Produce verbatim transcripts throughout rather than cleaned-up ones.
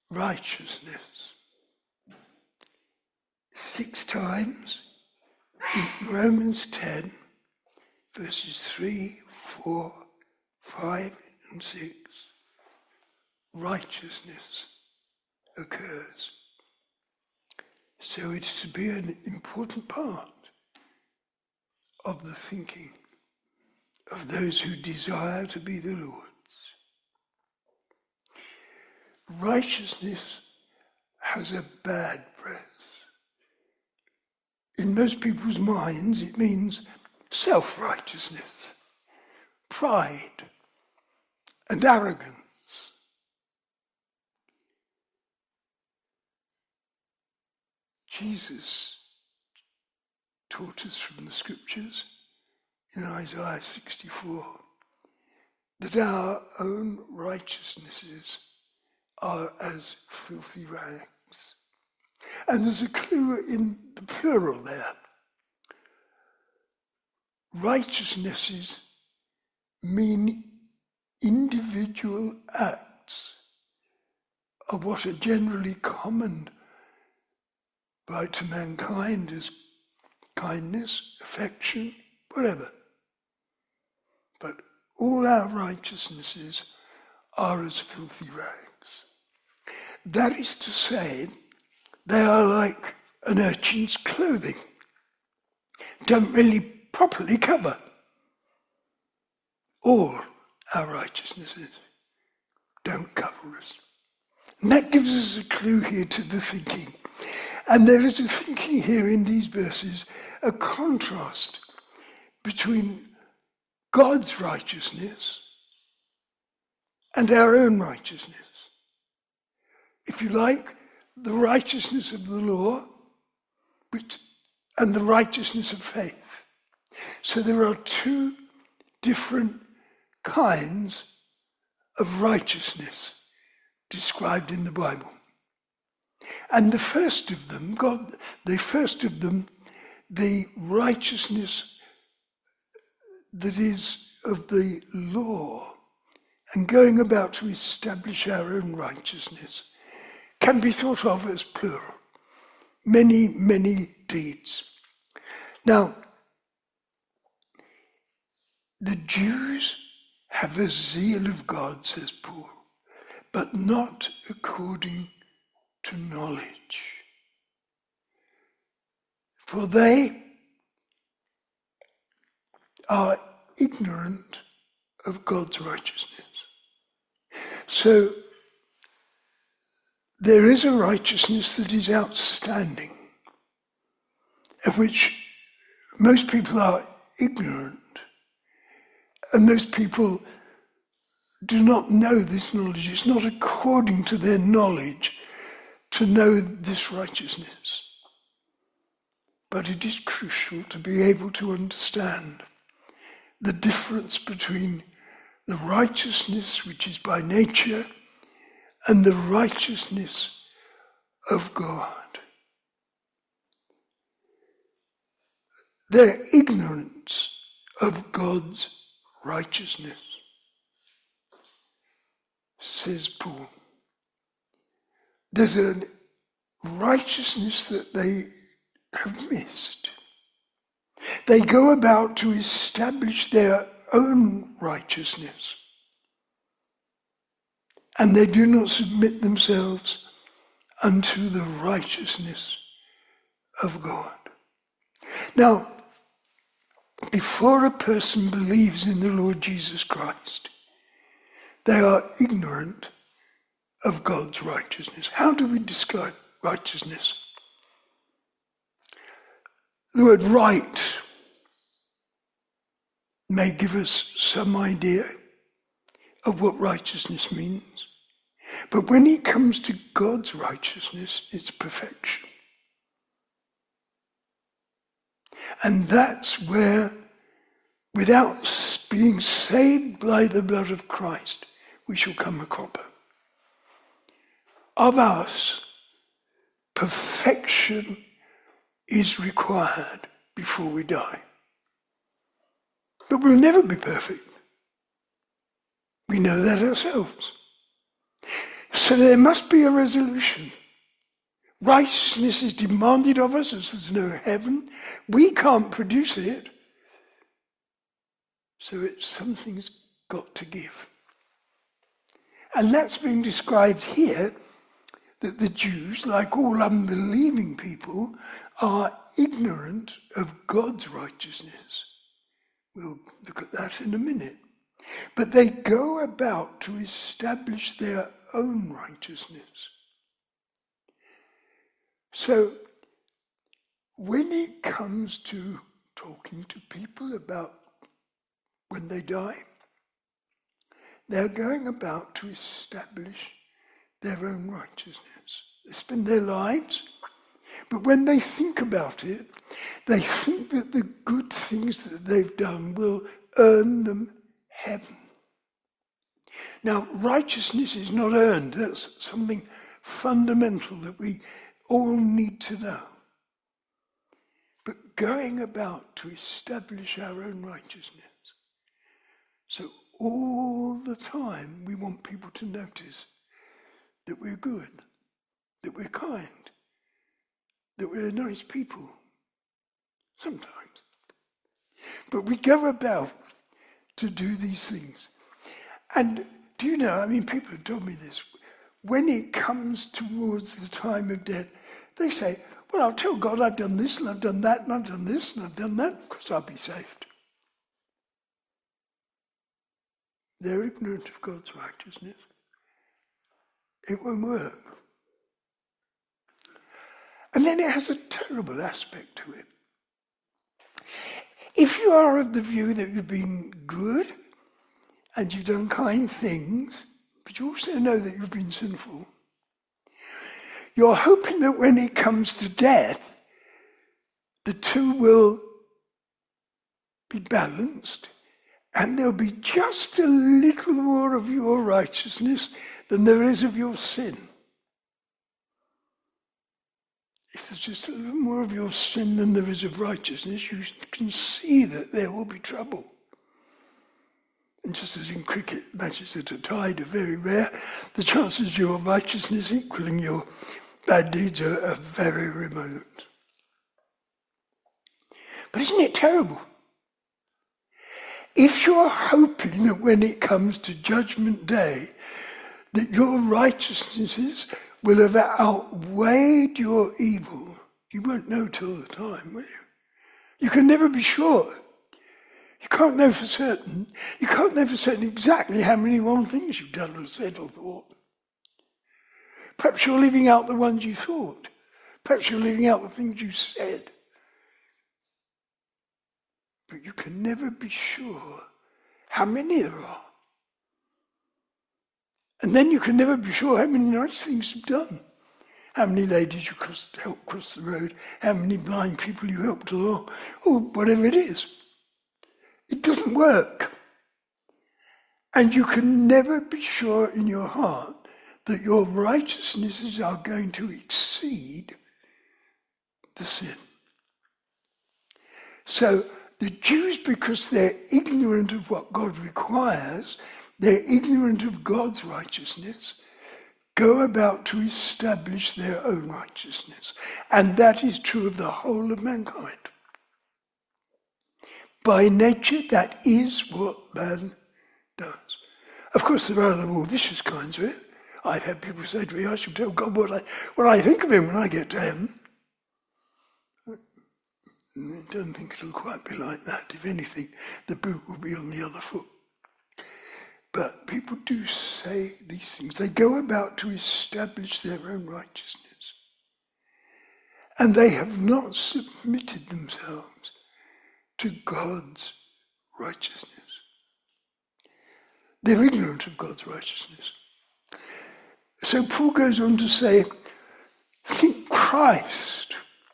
righteousness. Six times in Romans ten, verses three, four, five, and six, righteousness occurs. So it's to be an important part of the thinking of those who desire to be the Lord's. Righteousness has a bad press. In most people's minds, it means self-righteousness, pride, and arrogance. Jesus taught us from the scriptures in Isaiah sixty-four that our own righteousnesses are as filthy rags. And there's a clue in the plural there. Righteousnesses mean individual acts of what are generally common by to mankind as kindness, affection, whatever. But all our righteousnesses are as filthy rags. That is to say, they are like an urchin's clothing, don't really properly cover all our righteousnesses, don't cover us. And that gives us a clue here to the thinking. And there is a thinking here in these verses, a contrast between God's righteousness and our own righteousness. If you like, the righteousness of the law which, and the righteousness of faith. So there are two different kinds of righteousness described in the Bible. And the first of them, God, the first of them, the righteousness that is of the law and going about to establish our own righteousness, can be thought of as plural. Many, many deeds. Now, the Jews have a zeal of God, says Paul, but not according to knowledge. For they are ignorant of God's righteousness. So, there is a righteousness that is outstanding, of which most people are ignorant, and most people do not know this knowledge. It's not according to their knowledge to know this righteousness. But it is crucial to be able to understand the difference between the righteousness which is by nature and the righteousness of God. Their ignorance of God's righteousness, says Paul. There's a righteousness that they have missed. They go about to establish their own righteousness, and they do not submit themselves unto the righteousness of God. Now, before a person believes in the Lord Jesus Christ, they are ignorant of God's righteousness. How do we describe righteousness? The word right may give us some idea of what righteousness means. But when it comes to God's righteousness, it's perfection. And that's where, without being saved by the blood of Christ, we shall come a cropper. Of us, perfection is required before we die. But we'll never be perfect. We know that ourselves. So there must be a resolution. Righteousness is demanded of us as there's no heaven. We can't produce it. So it's something's got to give. And that's being described here, that the Jews, like all unbelieving people, are ignorant of God's righteousness. We'll look at that in a minute. But they go about to establish their own righteousness. So, when it comes to talking to people about when they die, they're going about to establish their own righteousness. They spend their lives, but when they think about it, they think that the good things that they've done will earn them heaven. Now, righteousness is not earned. That's something fundamental that we all need to know. But going about to establish our own righteousness. So all the time we want people to notice that we're good, that we're kind, that we're nice people. Sometimes. But we go about to do these things. And do you know, I mean, people have told me this. When it comes towards the time of death, they say, well, I'll tell God I've done this and I've done that and I've done this and I've done that. Of course, I'll be saved. They're ignorant of God's righteousness. It won't work. And then it has a terrible aspect to it. If you are of the view that you've been good and you've done kind things, but you also know that you've been sinful, you're hoping that when it comes to death, the two will be balanced and there'll be just a little more of your righteousness than there is of your sin. If there's just a little more of your sin than there is of righteousness, you can see that there will be trouble. And just as in cricket matches that are tied are very rare, the chances of your righteousness equaling your bad deeds are, are very remote. But isn't it terrible? If you're hoping that when it comes to Judgment Day, that your righteousnesses will have outweighed your evil, you won't know till the time, will you? You can never be sure. You can't know for certain. You can't know for certain exactly how many wrong things you've done or said or thought. Perhaps you're leaving out the ones you thought. Perhaps you're leaving out the things you said. But you can never be sure how many there are. And then you can never be sure how many nice things you've done. How many ladies you crossed, helped cross the road, how many blind people you helped along, or whatever it is. It doesn't work. And you can never be sure in your heart that your righteousnesses are going to exceed the sin. So the Jews, because they're ignorant of what God requires, they're ignorant of God's righteousness, go about to establish their own righteousness. And that is true of the whole of mankind. By nature, that is what man does. Of course, there are the more vicious kinds of it. I've had people say to me, I should tell God what I, what I think of him when I get to heaven. I don't think it'll quite be like that. If anything, the boot will be on the other foot. But people do say these things. They go about to establish their own righteousness. And they have not submitted themselves to God's righteousness. They're ignorant of God's righteousness. So Paul goes on to say, think Christ.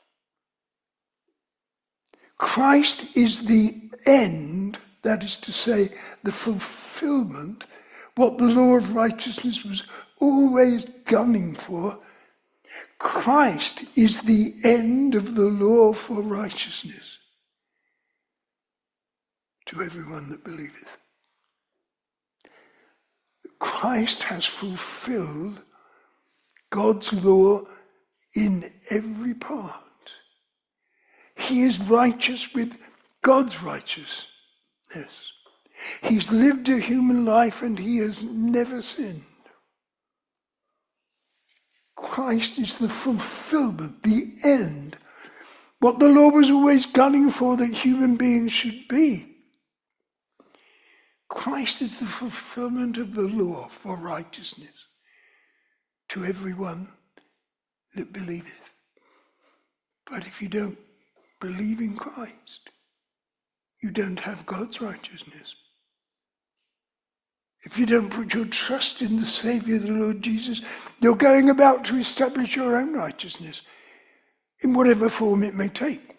Christ is the end, that is to say, the fulfillment, what the law of righteousness was always gunning for. Christ is the end of the law for righteousness to everyone that believeth. Christ has fulfilled God's law in every part. He is righteous with God's righteousness. He's lived a human life and he has never sinned. Christ is the fulfillment, the end, what the law was always gunning for that human beings should be. Christ is the fulfillment of the law for righteousness to everyone that believeth. But if you don't believe in Christ, you don't have God's righteousness. If you don't put your trust in the Saviour, the Lord Jesus, you're going about to establish your own righteousness in whatever form it may take.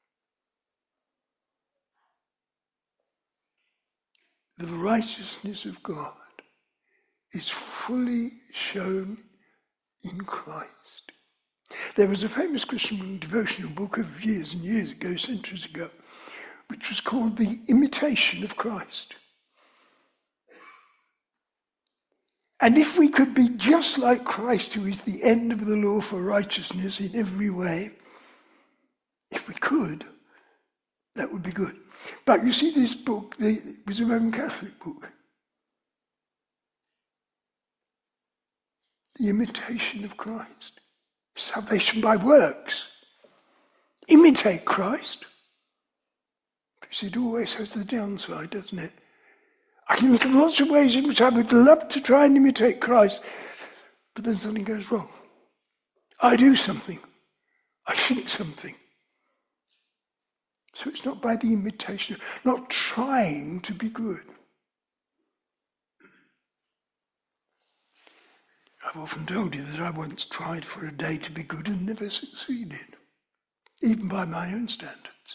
The righteousness of God is fully shown in Christ. There was a famous Christian devotional book of years and years ago, centuries ago, which was called The Imitation of Christ. And if we could be just like Christ, who is the end of the law for righteousness in every way, if we could, that would be good. But you see, this book, it was a Roman Catholic book. The Imitation of Christ. Salvation by works. Imitate Christ. Because it always has the downside, doesn't it? I can think of lots of ways in which I would love to try and imitate Christ, but then something goes wrong. I do something. I think something. So it's not by the imitation, not trying to be good. I've often told you that I once tried for a day to be good and never succeeded, even by my own standards.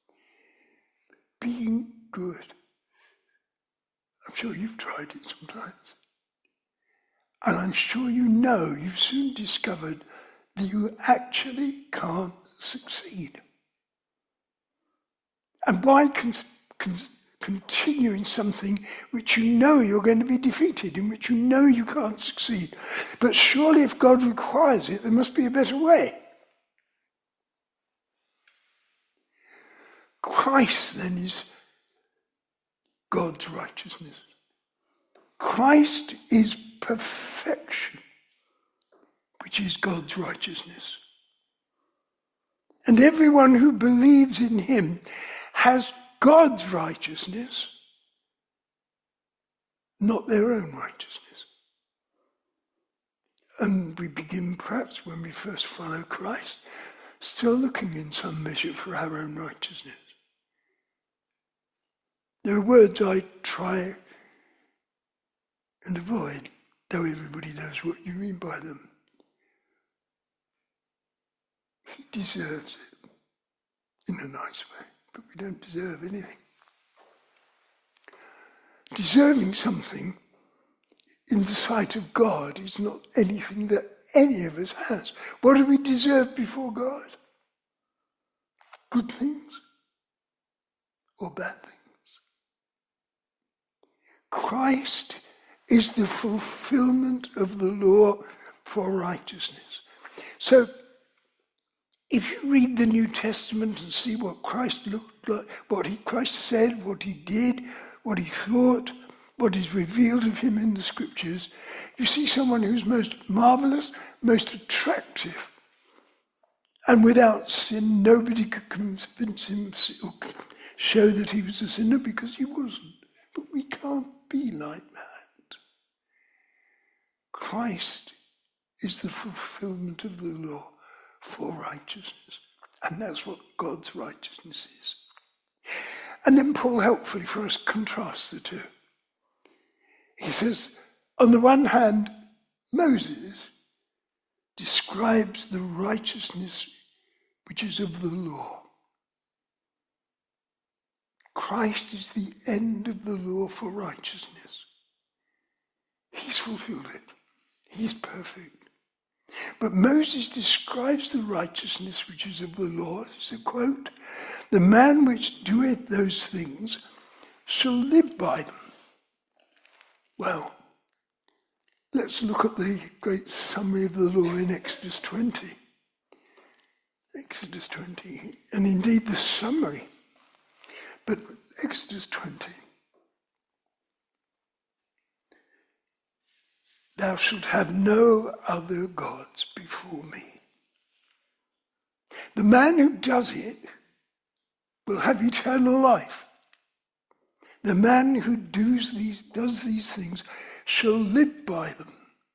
Being good. I'm sure you've tried it sometimes. And I'm sure you know you've soon discovered that you actually can't succeed. And why con- con- continue in something which you know you're going to be defeated, in which you know you can't succeed? But surely if God requires it, there must be a better way. Christ then is God's righteousness. Christ is perfection, which is God's righteousness. And everyone who believes in him has God's righteousness, not their own righteousness. And we begin perhaps when we first follow Christ, still looking in some measure for our own righteousness. There are words I try and avoid, though everybody knows what you mean by them. He deserves it, in a nice way, but we don't deserve anything. Deserving something in the sight of God is not anything that any of us has. What do we deserve before God? Good things or bad things? Christ is the fulfillment of the law for righteousness. So, if you read the New Testament and see what Christ looked like, what he, Christ said, what he did, what he thought, what is revealed of him in the Scriptures, you see someone who's most marvelous, most attractive. And without sin, nobody could convince him or show that he was a sinner because he wasn't. But we can't be like that. Christ is the fulfillment of the law for righteousness. And that's what God's righteousness is. And then Paul helpfully for us contrasts the two. He says, on the one hand, Moses describes the righteousness which is of the law. Christ is the end of the law for righteousness. He's fulfilled it. He's perfect. But Moses describes the righteousness which is of the law. It's a quote. The man which doeth those things shall live by them. Well, Let's look at the great summary of the law in Exodus twenty. Exodus twenty, and indeed the summary. But Exodus twenty. Thou shalt have no other gods before me. The man who does it will have eternal life. The man who does these, does these things shall live by them.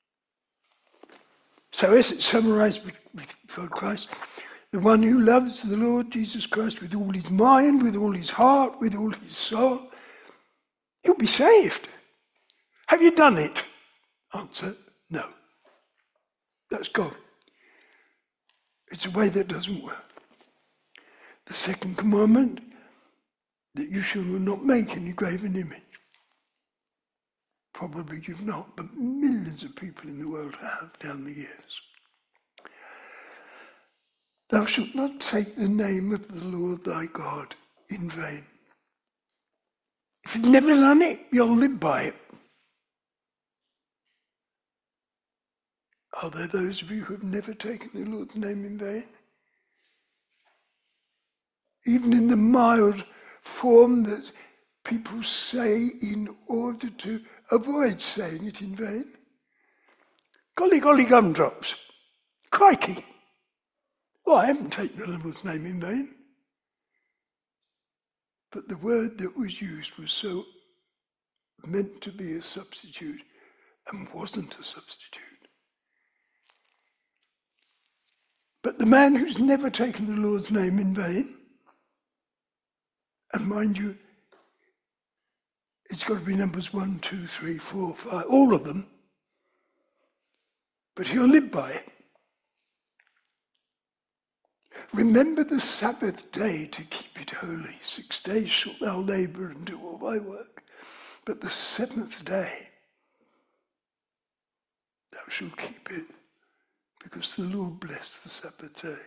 So as it's summarized before Christ, the one who loves the Lord Jesus Christ with all his mind, with all his heart, with all his soul, he'll be saved. Have you done it? Answer, no. That's God. It's a way that doesn't work. The second commandment, that you shall not make any graven image. Probably you've not, but millions of people in the world have down the years. Thou shalt not take the name of the Lord thy God in vain. If you've never done it, you'll live by it. Are there those of you who have never taken the Lord's name in vain? Even in the mild form that people say in order to avoid saying it in vain. Golly, golly gumdrops. Crikey. Well, I haven't taken the Lord's name in vain. But the word that was used was so meant to be a substitute and wasn't a substitute. But the man who's never taken the Lord's name in vain, and mind you, it's got to be numbers one, two, three, four, five, all of them, but he'll live by it. Remember the Sabbath day to keep it holy. Six days shalt thou labour and do all thy work. But the seventh day thou shalt keep it, because the Lord blessed the Sabbath day.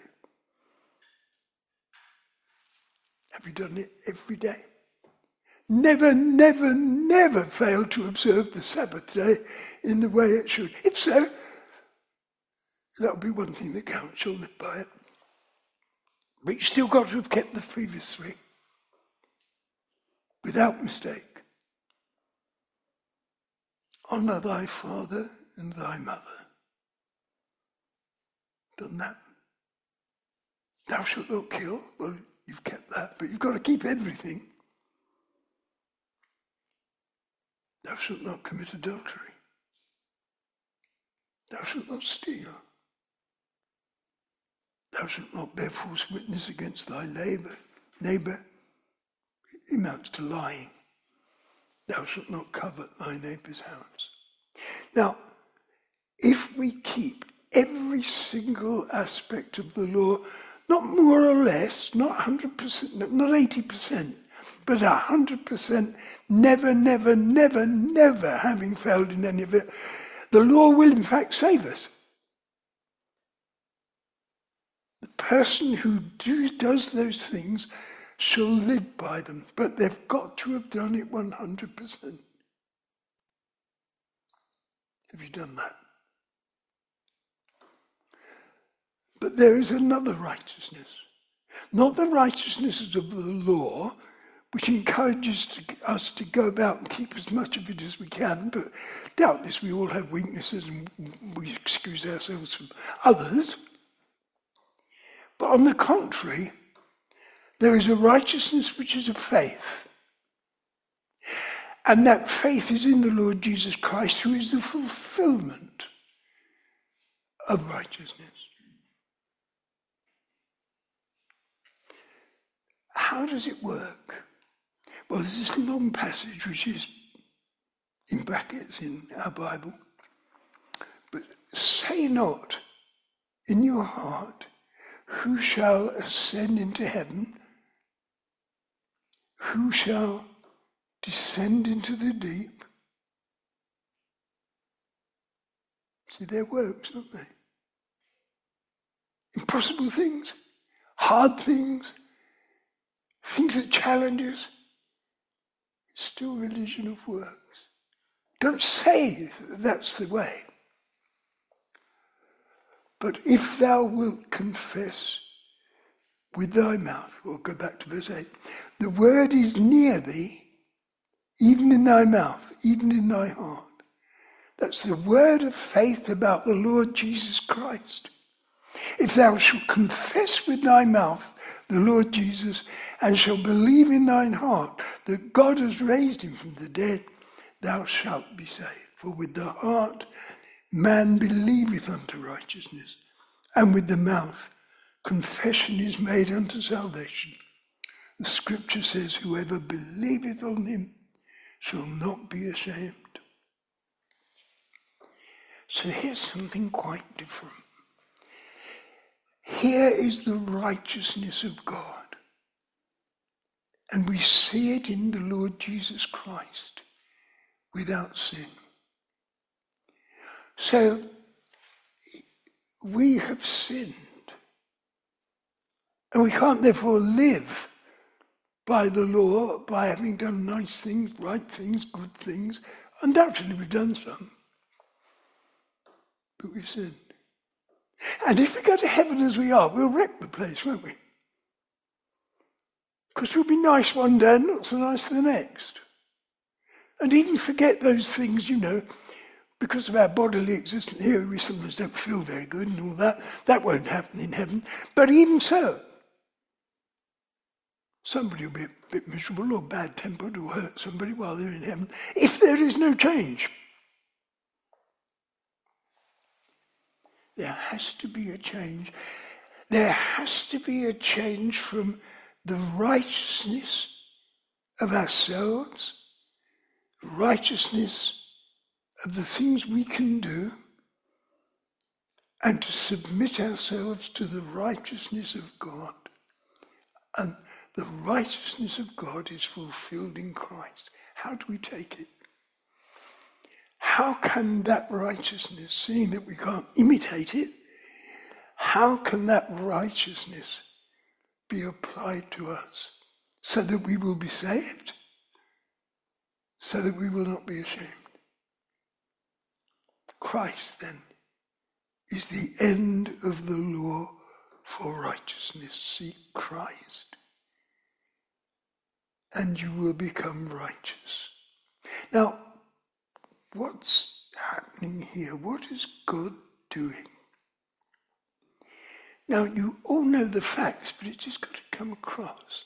Have you done it every day? Never, never, never fail to observe the Sabbath day in the way it should. If so, that'll be one thing that counts. You'll live by it. But you've still got to have kept the previous three without mistake. Honour thy father and thy mother. Done that. Thou shalt not kill. Well, you've kept that, but you've got to keep everything. Thou shalt not commit adultery. Thou shalt not steal. Thou shalt not bear false witness against thy neighbour. Neighbour, it amounts to lying. Thou shalt not covet thy neighbour's house. Now, if we keep every single aspect of the law, not more or less, not one hundred percent, not eighty percent, but one hundred percent, never, never, never, never having failed in any of it, the law will in fact save us. The person who do, does those things shall live by them, but they've got to have done it one hundred percent. Have you done that? But there is another righteousness, not the righteousness of the law, which encourages to, us to go about and keep as much of it as we can, but doubtless we all have weaknesses and we excuse ourselves from others. But on the contrary, there is a righteousness which is of faith. And that faith is in the Lord Jesus Christ, who is the fulfillment of righteousness. How does it work? Well, there's this long passage which is in brackets in our Bible. But say not in your heart, who shall ascend into heaven? Who shall descend into the deep? See, they're works, aren't they? Impossible things, hard things, things that challenge us. It's still religion of works. Don't say that's the way. But if thou wilt confess with thy mouth, we'll go back to verse eight, the word is near thee, even in thy mouth, even in thy heart. That's the word of faith about the Lord Jesus Christ. If thou shalt confess with thy mouth the Lord Jesus, and shalt believe in thine heart that God has raised him from the dead, thou shalt be saved. For with the heart man believeth unto righteousness, and with the mouth confession is made unto salvation. The scripture says, whoever believeth on him shall not be ashamed. So here's something quite different. Here is the righteousness of God. And we see it in the Lord Jesus Christ without sin. So we have sinned. And we can't therefore live by the law, by having done nice things, right things, good things. Undoubtedly we've done some. But we've sinned. And if we go to heaven as we are, we'll wreck the place, won't we? Because we'll be nice one day and not so nice the next. And even forget those things, you know, because of our bodily existence here, we sometimes don't feel very good and all that. That won't happen in heaven. But even so, somebody will be a bit miserable or bad-tempered or hurt somebody while they're in heaven, if there is no change. There has to be a change. There has to be a change from the righteousness of ourselves, righteousness of the things we can do, and to submit ourselves to the righteousness of God. And the righteousness of God is fulfilled in Christ. How do we take it? How can that righteousness, seeing that we can't imitate it, how can that righteousness be applied to us so that we will be saved, so that we will not be ashamed? Christ, then, is the end of the law for righteousness. Seek Christ, and you will become righteous. Now, what's happening here? What is God doing? Now, you all know the facts, but it's just got to come across.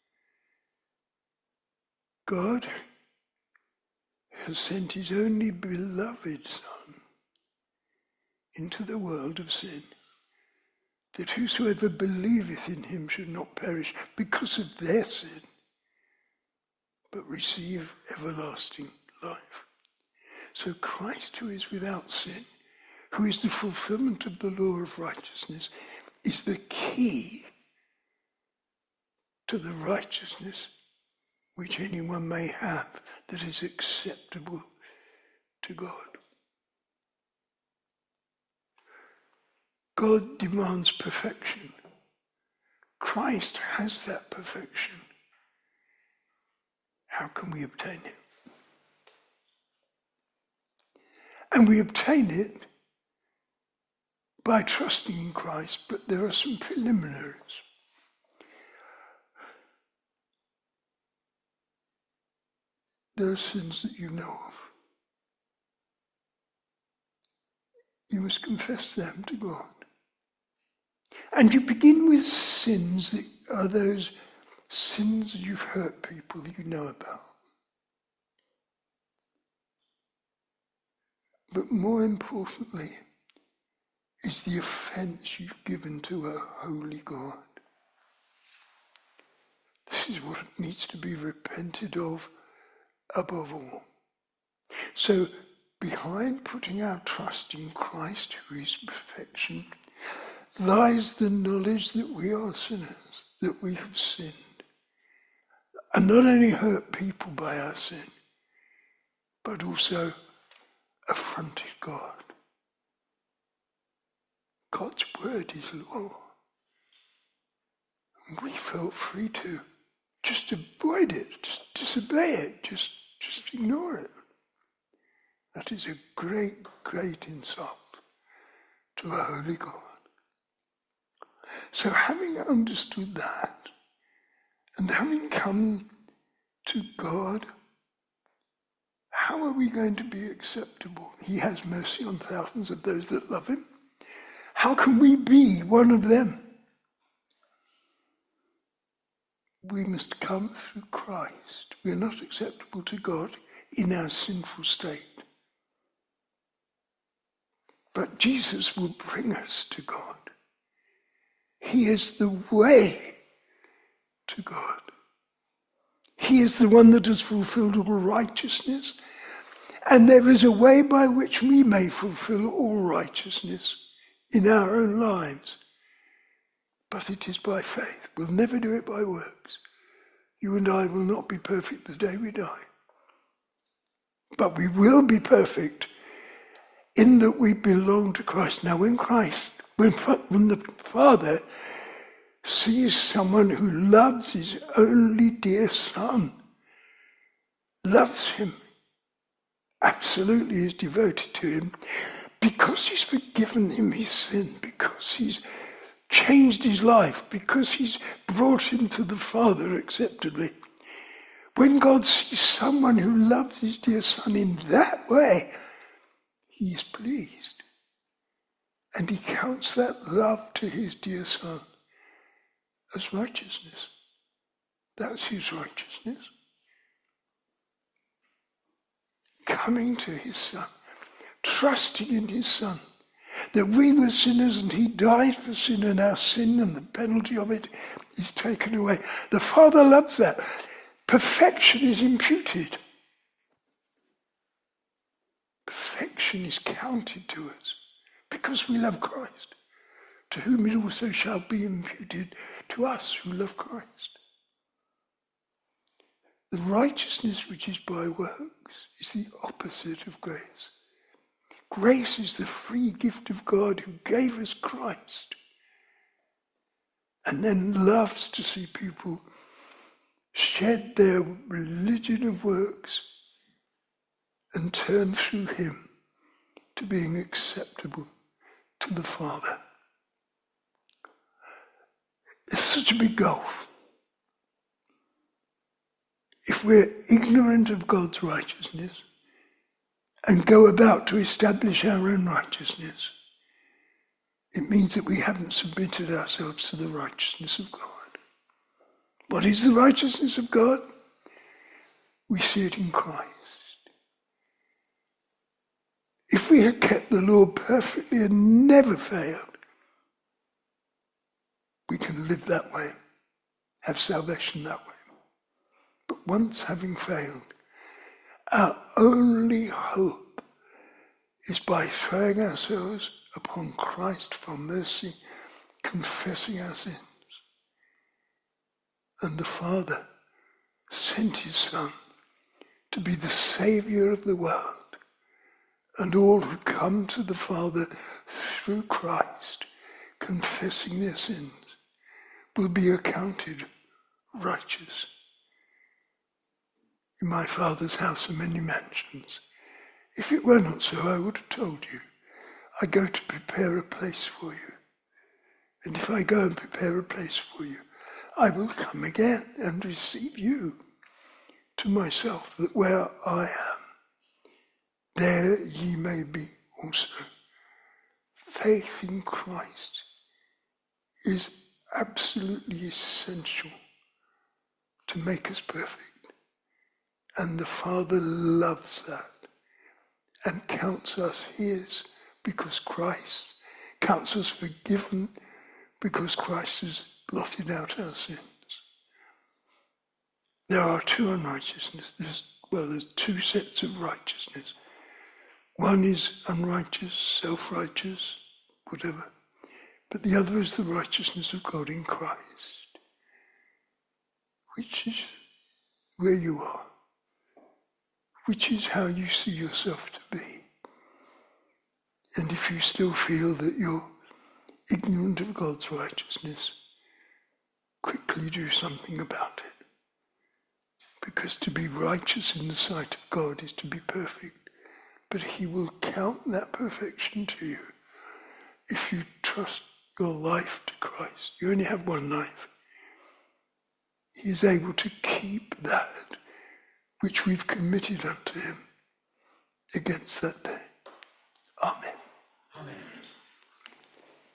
God has sent his only beloved Son into the world of sin, that whosoever believeth in him should not perish because of their sin, but receive everlasting life. So Christ, who is without sin, who is the fulfillment of the law of righteousness, is the key to the righteousness which anyone may have that is acceptable to God. God demands perfection. Christ has that perfection. How can we obtain it? And we obtain it by trusting in Christ, but there are some preliminaries. There are sins that you know of. You must confess them to God. And you begin with sins that are those sins that you've hurt people that you know about. But more importantly, is the offence you've given to a holy God. This is what needs to be repented of above all. So behind putting our trust in Christ, who is perfection, lies the knowledge that we are sinners, that we have sinned. And not only hurt people by our sin, but also affronted God. God's word is law. And we felt free to just avoid it, just disobey it, just, just ignore it. That is a great, great insult to a holy God. So having understood that, and having come to God, how are we going to be acceptable? He has mercy on thousands of those that love him. How can we be one of them? We must come through Christ. We are not acceptable to God in our sinful state. But Jesus will bring us to God. He is the way to God. He is the one that has fulfilled all righteousness. And there is a way by which we may fulfill all righteousness in our own lives. But it is by faith. We'll never do it by works. You and I will not be perfect the day we die. But we will be perfect in that we belong to Christ. Now when Christ, when, when the Father sees someone who loves his only dear Son, loves him, absolutely is devoted to him, because he's forgiven him his sin, because he's changed his life, because he's brought him to the Father acceptably. When God sees someone who loves his dear Son in that way, he is pleased. And he counts that love to his dear Son as righteousness. That's his righteousness. Coming to his Son, trusting in his Son, that we were sinners and he died for sin, and our sin and the penalty of it is taken away. The Father loves that. Perfection is imputed. Perfection is counted to us because we love Christ, to whom it also shall be imputed to us who love Christ. The righteousness which is by works is the opposite of grace. Grace is the free gift of God who gave us Christ and then loves to see people shed their religion of works and turn through him to being acceptable to the Father. It's such a big gulf. If we're ignorant of God's righteousness and go about to establish our own righteousness, it means that we haven't submitted ourselves to the righteousness of God. What is the righteousness of God? We see it in Christ. If we had kept the law perfectly and never failed, we can live that way, have salvation that way. But once having failed, our only hope is by throwing ourselves upon Christ for mercy, confessing our sins. And the Father sent his Son to be the Saviour of the world. And all who come to the Father through Christ, confessing their sins, will be accounted righteous. In my Father's house are many mansions. If it were not so, I would have told you. I go to prepare a place for you. And if I go and prepare a place for you, I will come again and receive you to myself, that where I am, there ye may be also. Faith in Christ is absolutely essential to make us perfect. And the Father loves that and counts us his because Christ counts us forgiven because Christ has blotted out our sins. There are two unrighteousness. There's, well, there's two sets of righteousness. One is unrighteous, self-righteous, whatever. But the other is the righteousness of God in Christ, which is where you are, which is how you see yourself to be. And if you still feel that you're ignorant of God's righteousness, quickly do something about it. Because to be righteous in the sight of God is to be perfect, but he will count that perfection to you if you trust your life to Christ. You only have one life. He is able to keep that which we've committed unto him against that day. Amen.